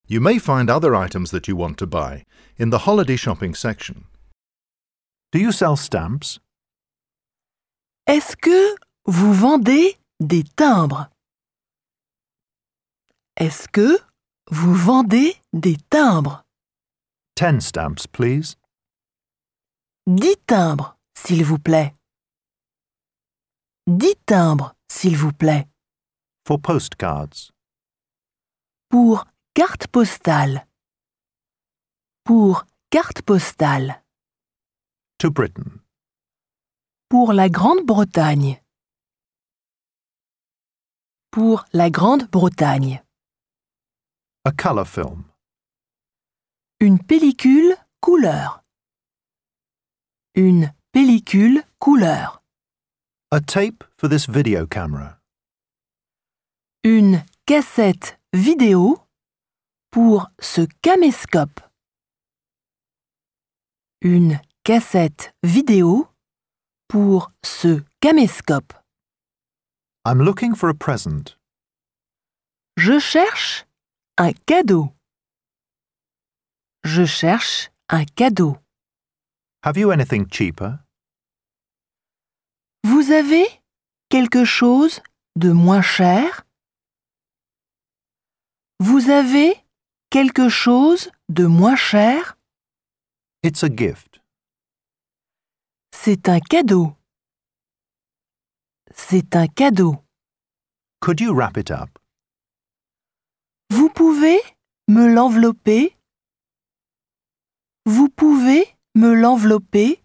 You may find other items that you want to buy in the holiday shopping section. Do you sell stamps? Est-ce que vous vendez des timbres? Est-ce que vous vendez des timbres? 10 stamps, please. 10 timbres, s'il vous plaît. 10 timbres, s'il vous plaît. For postcards. Pour carte postale. Pour carte postale. To Britain. Pour la Grande-Bretagne. Pour la Grande-Bretagne. A colour film. Une pellicule couleur. Une pellicule couleur. A tape for this video camera. Une cassette vidéo pour ce caméscope. Une cassette vidéo pour ce caméscope. I'm looking for a present. Je cherche un cadeau. Je cherche un cadeau. Have you anything cheaper? Vous avez quelque chose de moins cher? Vous avez quelque chose de moins cher? It's a gift. C'est un cadeau. C'est un cadeau. Could you wrap it up? Vous pouvez me l'envelopper? Vous pouvez me l'envelopper?